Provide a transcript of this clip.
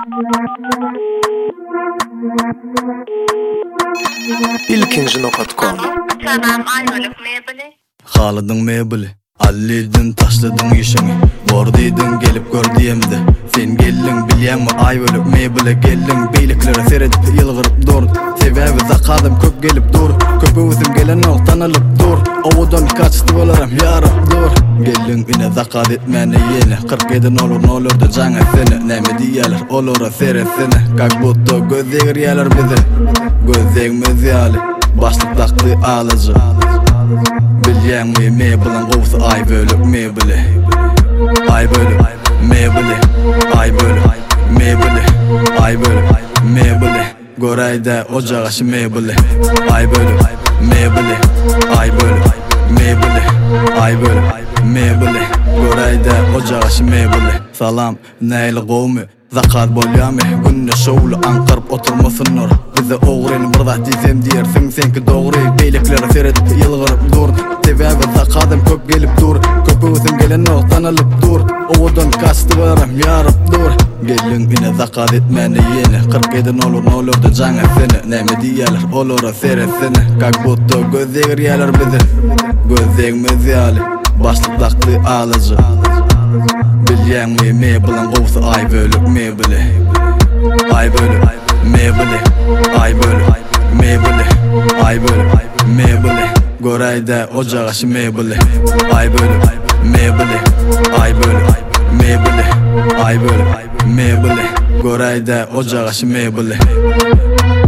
ilkinji.com Sanam ayvalık mebeli. Halıdın mebeli, allidin taşladın işini. Bordiydin gelip gördüğümde. Sen gellin bilýänmi ayvalık mebeli gellin beyliklere seredip yılgırıp dur. Sebebi zakadım köp gelip dur. Köpü üzüm gelen ol tanılıp dur. Ovudan kaçtı bolarım yarab dur. Gellin ine zakat etmeni yeni 47 olur da cana seni. Nemi diýerler olura seret seni. Kak buttu gözlegir ýalar bizi. Gözlegimiz ýaly başlyk takdy alıcı. Bilýänmi mebilen gowsa ay bölük mebeli. Ay bölük mebeli. Ay bölük mebeli. Ay bölük mebeli. Gorayda ocağaşı mebeli. Ay bölük mebeli. Ay bölük mebeli. Ay bölük mebeli. Gorayda ocağaşı mebeli. Salam näli gowmy zakat bolýamy günne şowly anqaryp oturmasynlar. Bize oğrayny bir zat diýsem diýersiň senki dogry beyliklere seredip ýylgyryp dur. Sebebi zakatym köp gelip dur. Köpü üzüm gelen ol tanılıp dur. Owadan kaçty baram ýarap dur. Gellin ine zakat etmeni yeni 47 olur da cana seni. Näme diýerler olara seret seni. Kak buttu gözlegir ýalar bizi. Gözlegimiz ýaly başlyk takdy alıjy. Bilýänmi mebilen gowsa ay bölük mebeli. Ay bölük mebeli. Ay bölük mebeli. Ay bölük mebeli. Gorayda ocağaşı mebeli. Ay bölük mebeli. Ay bölük mebeli. Ay bölük mebeli. Gorayda ocağaşı mebeli.